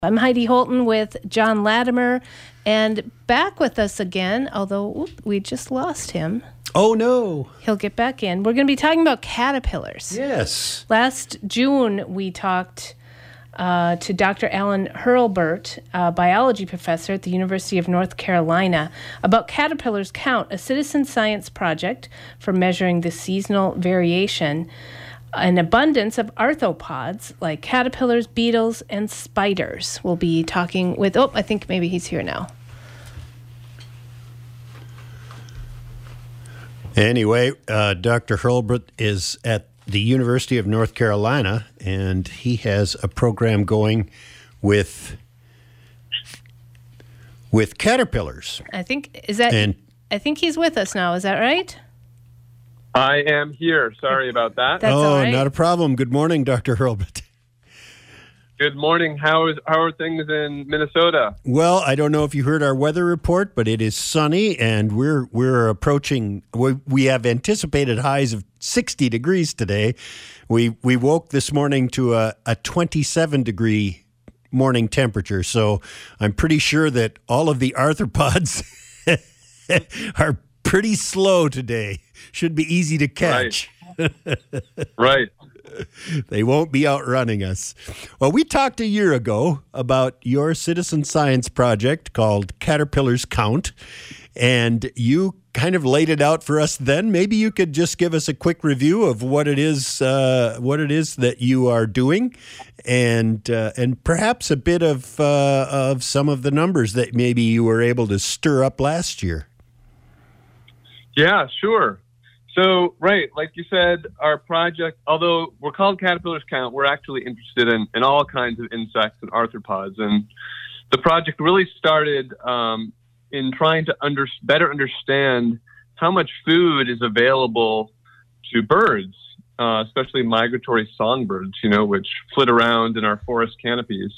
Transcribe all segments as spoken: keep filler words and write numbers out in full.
I'm Heidi Holton with John Latimer, and back with us again, although whoop, we just lost him. Oh, no. He'll get back in. We're going to be talking about caterpillars. Yes. Last June, we talked uh, to Doctor Alan Hurlbert, a biology professor at the University of North Carolina, about Caterpillars Count, a citizen science project for measuring the seasonal variation an abundance of arthropods like caterpillars, beetles, and spiders. We'll be talking with, oh, I think maybe he's here now. Anyway, uh, Doctor Hurlbert is at the University of North Carolina, and he has a program going with with caterpillars. I think, is that, and, I think he's with us now. Is that right? I am here. Sorry about that. That's oh, all right. Not a problem. Good morning, Doctor Hurlbert. Good morning. How is how are things in Minnesota? Well, I don't know if you heard our weather report, but it is sunny, and we're we're approaching. We, we have anticipated highs of sixty degrees today. We we woke this morning to a, a twenty-seven degree morning temperature, so I'm pretty sure that all of the arthropods are pretty slow today. Should be easy to catch. Right. Right. They won't be outrunning us. Well, we talked a year ago about your citizen science project called Caterpillars Count, and you kind of laid it out for us then. Maybe you could just give us a quick review of what it is, uh, what it is that you are doing, and uh, and perhaps a bit of uh, of some of the numbers that maybe you were able to stir up last year. Yeah, sure. So, right, like you said, our project, although we're called Caterpillars Count, we're actually interested in, in all kinds of insects and arthropods. And the project really started um, in trying to under, better understand how much food is available to birds, uh, especially migratory songbirds, you know, which flit around in our forest canopies.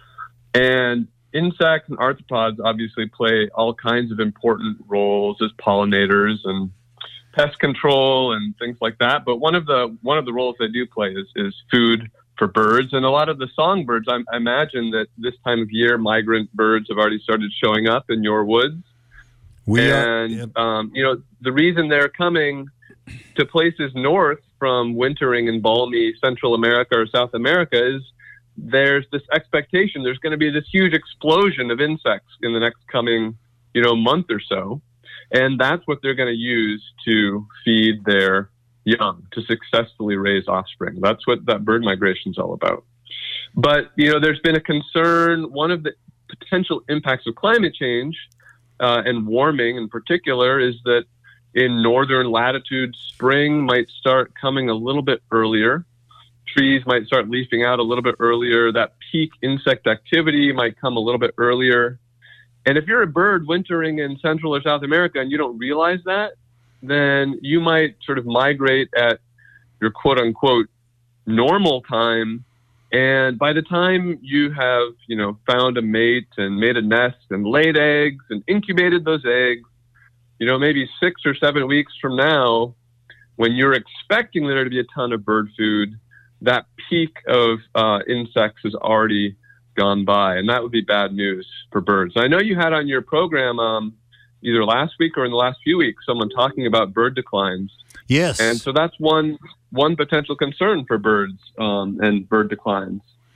And insects and arthropods obviously play all kinds of important roles as pollinators and pest control and things like that. But one of the one of the roles they do play is, is food for birds. And a lot of the songbirds, I, I imagine that this time of year, migrant birds have already started showing up in your woods. We and, are, yep. um, you know, the reason they're coming to places north from wintering in balmy Central America or South America is there's this expectation there's going to be this huge explosion of insects in the next coming, you know, month or so. And that's what they're going to use to feed their young, to successfully raise offspring. That's what that bird migration is all about. But, you know, there's been a concern. One of the potential impacts of climate change uh, and warming in particular is that in northern latitudes, spring might start coming a little bit earlier. Trees might start leafing out a little bit earlier. That peak insect activity might come a little bit earlier. And if you're a bird wintering in Central or South America and you don't realize that, then you might sort of migrate at your quote unquote normal time. And by the time you have, you know, found a mate and made a nest and laid eggs and incubated those eggs, you know, maybe six or seven weeks from now, when you're expecting there to be a ton of bird food, that peak of uh, insects is already gone by, and that would be bad news for birds. I know you had on your program um, either last week or in the last few weeks someone talking about bird declines. Yes. And so that's one one potential concern for birds um, and bird declines.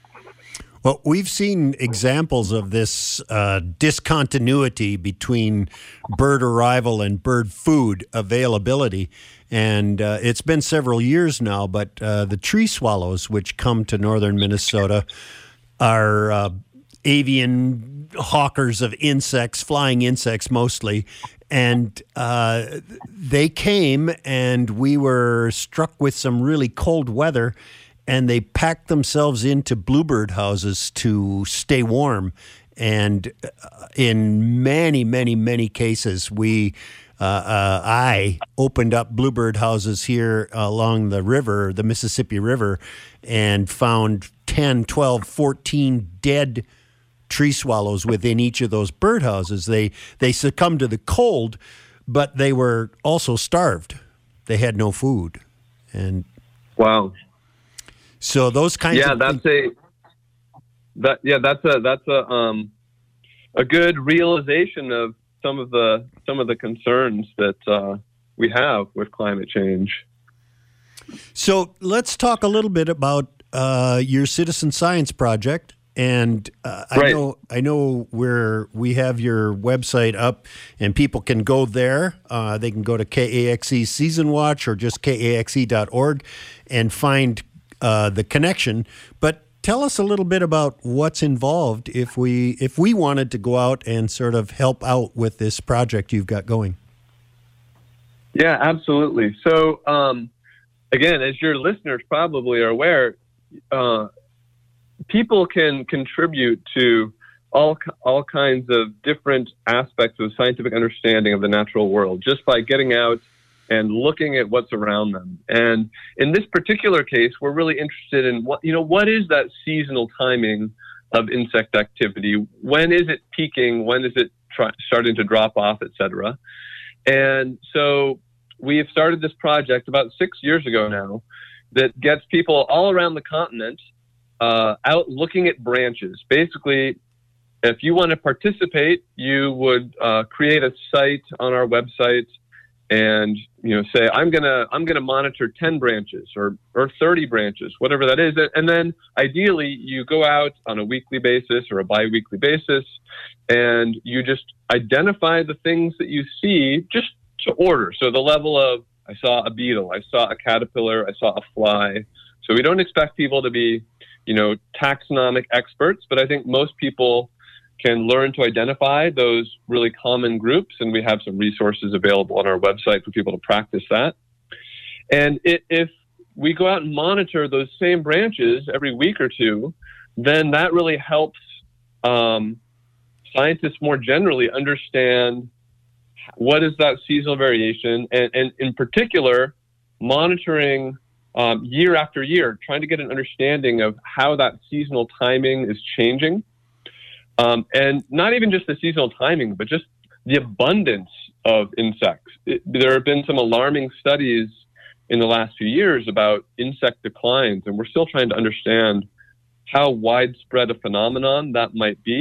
Well, we've seen examples of this uh, discontinuity between bird arrival and bird food availability. And uh, it's been several years now, but uh, the tree swallows, which come to northern Minnesota, are uh, avian hawkers of insects, flying insects mostly. And uh, they came, and we were struck with some really cold weather, and they packed themselves into bluebird houses to stay warm. And in many, many, many cases, we, uh, uh, I opened up bluebird houses here along the river, the Mississippi River, and found ten, twelve, fourteen dead tree swallows within each of those birdhouses. They they succumbed to the cold, but they were also starved. They had no food. And wow. So those kinds yeah, of that's a that yeah, that's a that's a um, a good realization of some of the some of the concerns that uh, we have with climate change. So let's talk a little bit about uh, your citizen science project. And uh, I right. know I know where we have your website up, and people can go there. Uh, they can go to K A X E Season Watch or just K A X E dot org and find uh, the connection. But tell us a little bit about what's involved if we if we wanted to go out and sort of help out with this project you've got going. Yeah, absolutely. So um, again, as your listeners probably are aware, uh, people can contribute to all all kinds of different aspects of scientific understanding of the natural world just by getting out and looking at what's around them. And in this particular case, we're really interested in what, you know, what is that seasonal timing of insect activity? When is it peaking? When is it try, starting to drop off, et cetera? And so we have started this project about six years ago now that gets people all around the continent Uh, out looking at branches. Basically, if you want to participate, you would uh, create a site on our website, and you know, say I'm gonna I'm gonna monitor ten branches or or thirty branches, whatever that is, and then ideally you go out on a weekly basis or a bi-weekly basis, and you just identify the things that you see just to order. So the level of I saw a beetle, I saw a caterpillar, I saw a fly. So we don't expect people to be you know, taxonomic experts, but I think most people can learn to identify those really common groups, and we have some resources available on our website for people to practice that. And it, if we go out and monitor those same branches every week or two, then that really helps um, scientists more generally understand what is that seasonal variation, and, and in particular, monitoring Um, year after year, trying to get an understanding of how that seasonal timing is changing. Um, and not even just the seasonal timing, but just the abundance of insects. It, there have been some alarming studies in the last few years about insect declines, and we're still trying to understand how widespread a phenomenon that might be.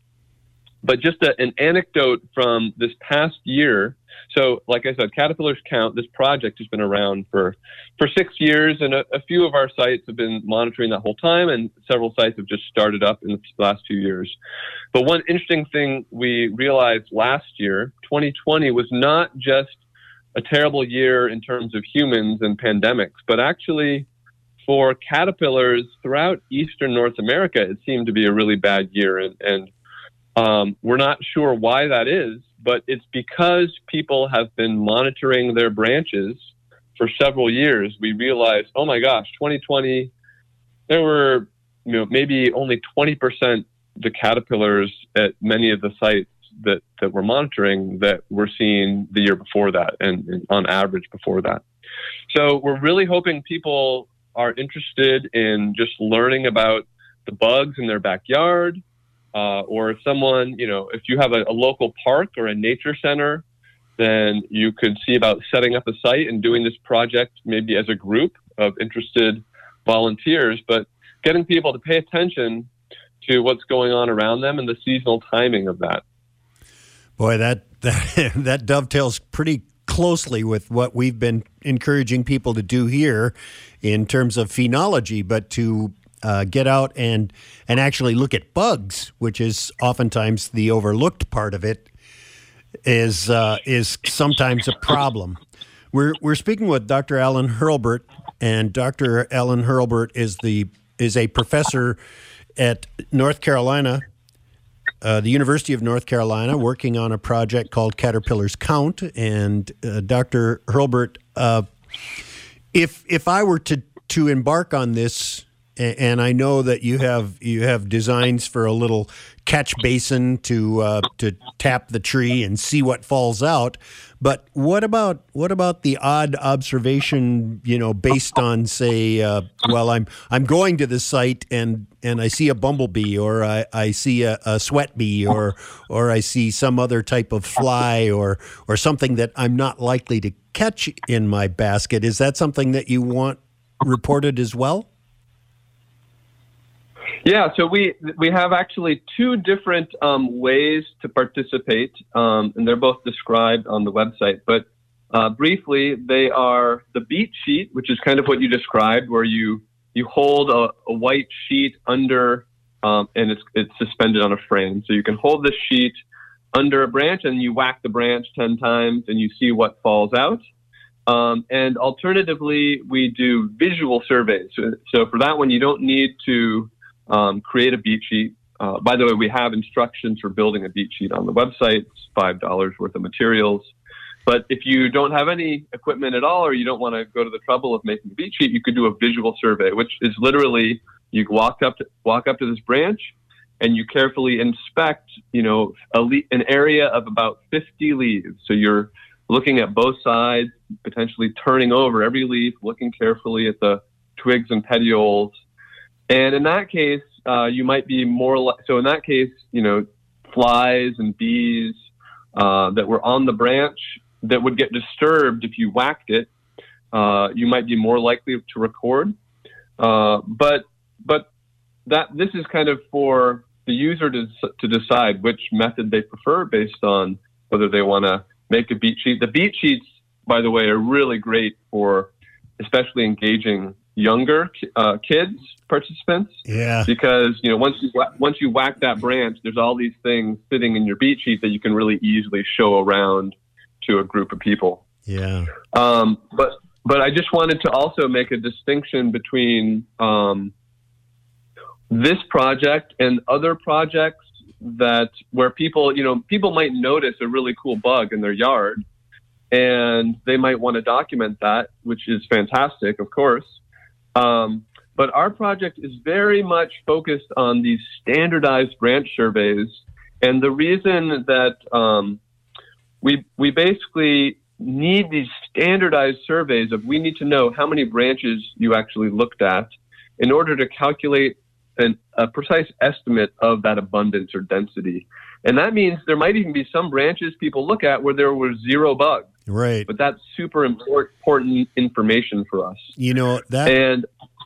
But just a, an anecdote from this past year. So, like I said, Caterpillars Count, this project has been around for, for six years, and a, a few of our sites have been monitoring that whole time, and several sites have just started up in the last few years. But one interesting thing we realized last year, twenty twenty, was not just a terrible year in terms of humans and pandemics, but actually for caterpillars throughout Eastern North America, it seemed to be a really bad year, and, and Um, we're not sure why that is, but it's because people have been monitoring their branches for several years. We realized, oh my gosh, twenty twenty, there were you know maybe only twenty percent the caterpillars at many of the sites that, that we're monitoring that we're seeing the year before that, and, and on average before that. So we're really hoping people are interested in just learning about the bugs in their backyard. Uh, or if someone, you know, if you have a, a local park or a nature center, then you could see about setting up a site and doing this project maybe as a group of interested volunteers, but getting people to pay attention to what's going on around them and the seasonal timing of that. Boy, that that, that dovetails pretty closely with what we've been encouraging people to do here in terms of phenology, but to Uh, get out and and actually look at bugs, which is oftentimes the overlooked part of it, is uh, is sometimes a problem. We're we're speaking with Doctor Alan Hurlbert, and Doctor Alan Hurlbert is the is a professor at North Carolina, uh, the University of North Carolina, working on a project called Caterpillars Count. And uh, Doctor Hurlbert, uh, if if I were to to embark on this. And I know that you have you have designs for a little catch basin to uh, to tap the tree and see what falls out. But what about what about the odd observation? You know, based on say, uh, well, I'm I'm going to the site and and I see a bumblebee, or I, I see a, a sweat bee, or or I see some other type of fly, or or something that I'm not likely to catch in my basket. Is that something that you want reported as well? Yeah, so we we have actually two different um, ways to participate, um, and they're both described on the website. But uh, briefly, they are the beat sheet, which is kind of what you described, where you you hold a, a white sheet under, um, and it's it's suspended on a frame. So you can hold this sheet under a branch, and you whack the branch ten times, and you see what falls out. Um, and alternatively, we do visual surveys. So, so for that one, you don't need to Um, create a beat sheet. Uh, by the way, we have instructions for building a beat sheet on the website. It's five dollars worth of materials. But if you don't have any equipment at all, or you don't want to go to the trouble of making a beat sheet, you could do a visual survey, which is literally you walk up to, walk up to this branch and you carefully inspect, you know, a le- an area of about fifty leaves. So you're looking at both sides, potentially turning over every leaf, looking carefully at the twigs and petioles. And in that case, uh, you might be more li- so in that case, you know, flies and bees uh, that were on the branch that would get disturbed if you whacked it, uh, you might be more likely to record. Uh, but but that this is kind of for the user to to decide which method they prefer based on whether they want to make a beat sheet. The beat sheets, by the way, are really great for especially engaging younger uh, kids participants. Yeah. Because, you know, once you once you whack that branch, there's all these things sitting in your beat sheet that you can really easily show around to a group of people. Yeah. Um, but but I just wanted to also make a distinction between um, this project and other projects that where people, you know, people might notice a really cool bug in their yard, and they might want to document that, which is fantastic, of course. Um, but our project is very much focused on these standardized branch surveys. And the reason that um, we we basically need these standardized surveys of we need to know how many branches you actually looked at in order to calculate an, a precise estimate of that abundance or density. And that means there might even be some branches people look at where there were zero bugs. Right. But that's super important information for us. You know, that... And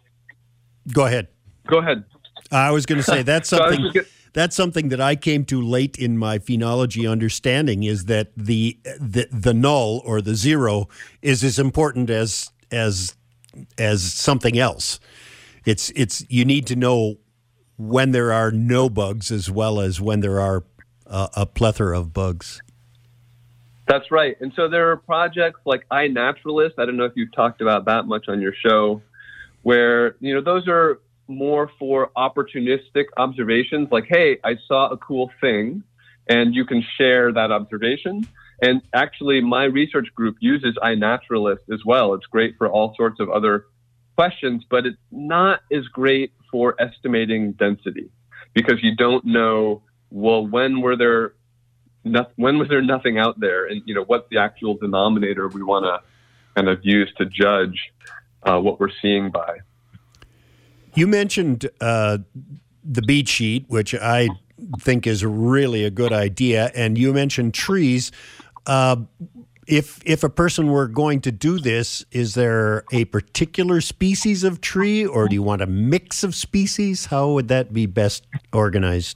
go ahead. Go ahead. I was going to say that's so something gonna, that's something that I came to late in my phenology understanding is that the the the null or the zero is as important as as as something else. It's it's you need to know when there are no bugs as well as when there are uh, a plethora of bugs. That's right. And so there are projects like iNaturalist. I don't know if you've talked about that much on your show, where, you know, those are more for opportunistic observations. Like, hey, I saw a cool thing, and you can share that observation. And actually, my research group uses iNaturalist as well. It's great for all sorts of other questions, but it's not as great for estimating density because you don't know, well, when were there No, when was there nothing out there, and you know what's the actual denominator we want to kind of use to judge uh, what we're seeing by. You mentioned uh, the beat sheet, which I think is really a good idea, and you mentioned trees. Uh, if if a person were going to do this, is there a particular species of tree, or do you want a mix of species? How would that be best organized?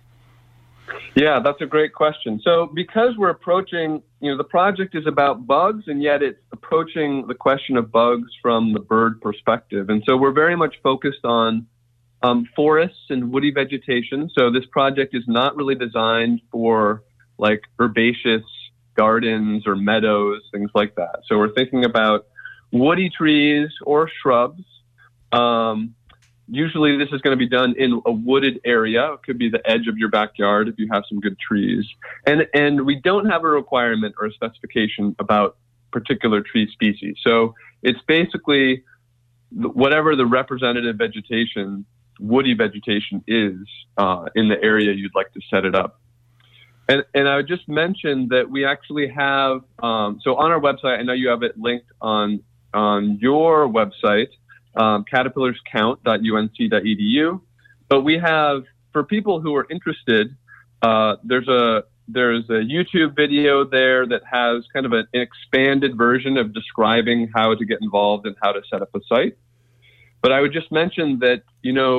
Yeah, that's a great question. So because we're approaching, you know, the project is about bugs, and yet it's approaching the question of bugs from the bird perspective. And so we're very much focused on um, forests and woody vegetation. So this project is not really designed for like herbaceous gardens or meadows, things like that. So we're thinking about woody trees or shrubs. Um, Usually this is going to be done in a wooded area. It could be the edge of your backyard if you have some good trees. And and we don't have a requirement or a specification about particular tree species. So it's basically whatever the representative vegetation, woody vegetation is uh, in the area you'd like to set it up. And, and I would just mention that we actually have, um, so on our website, I know you have it linked on, on your website, Um, caterpillars count dot u n c dot e d u. But we have, for people who are interested, uh, there's a there's a YouTube video there that has kind of an expanded version of describing how to get involved and how to set up a site. But I would just mention that, you know,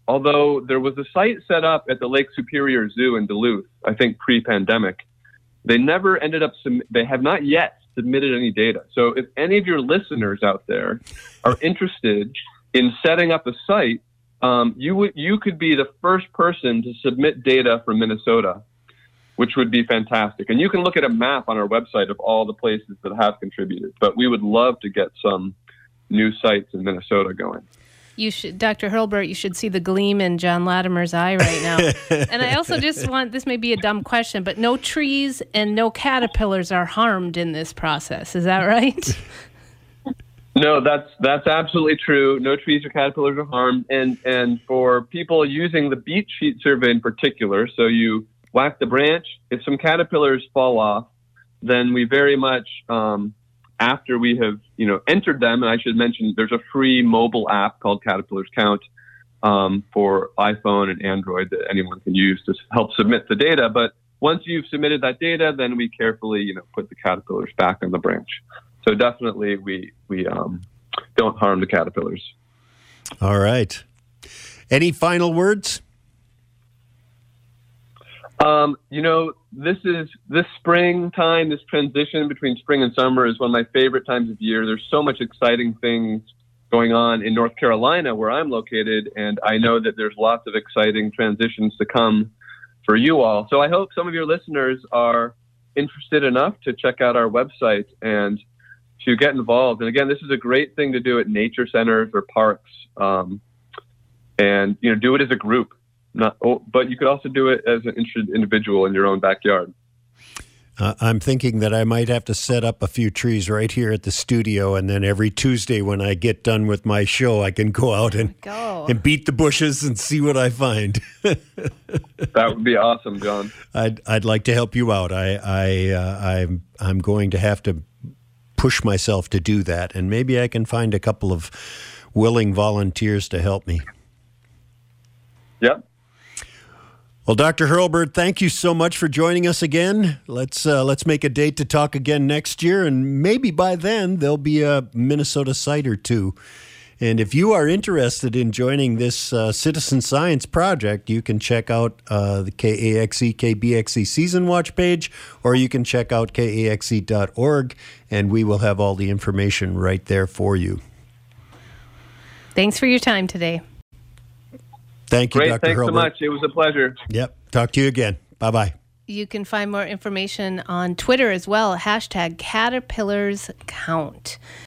although there was a site set up at the Lake Superior Zoo in Duluth, I think pre-pandemic, they never ended up, sum- they have not yet submitted any data. So if any of your listeners out there are interested in setting up a site, um, you would you could be the first person to submit data from Minnesota, which would be fantastic. And you can look at a map on our website of all the places that have contributed. But we would love to get some new sites in Minnesota going. You should, Doctor Hurlburt, you should see the gleam in John Latimer's eye right now. And I also just want, this may be a dumb question, but no trees and no caterpillars are harmed in this process. Is that right? No, that's that's absolutely true. No trees or caterpillars are harmed. And and for people using the beet sheet survey in particular, so you whack the branch, if some caterpillars fall off, then we very much, um, after we have, you know, entered them, and I should mention there's a free mobile app called Caterpillars Count um, for iPhone and Android that anyone can use to help submit the data. But once you've submitted that data, then we carefully, you know, put the caterpillars back on the branch. So definitely we, we um, don't harm the caterpillars. All right. Any final words? Um, you know, this is this springtime, this transition between spring and summer is one of my favorite times of year. There's so much exciting things going on in North Carolina where I'm located, and I know that there's lots of exciting transitions to come for you all. So I hope some of your listeners are interested enough to check out our website and to get involved. And again, this is a great thing to do at nature centers or parks, um, and, you know, do it as a group. Not, but you could also do it as an interested individual in your own backyard. Uh, I'm thinking that I might have to set up a few trees right here at the studio, and then every Tuesday when I get done with my show, I can go out and go. and beat the bushes and see what I find. That would be awesome, John. I'd I'd like to help you out. I I uh, I'm I'm going to have to push myself to do that, and maybe I can find a couple of willing volunteers to help me. Yep. Well, Doctor Hurlburt, thank you so much for joining us again. Let's uh, let's make a date to talk again next year, and maybe by then there'll be a Minnesota site or two. And if you are interested in joining this uh, citizen science project, you can check out uh, the K A X E, K B X E Season Watch page, or you can check out K A X E dot org, and we will have all the information right there for you. Thanks for your time today. Thank you, Great, Doctor thanks Hurlburt. so much. It was a pleasure. Yep. Talk to you again. Bye-bye. You can find more information on Twitter as well, hashtag Caterpillars Count.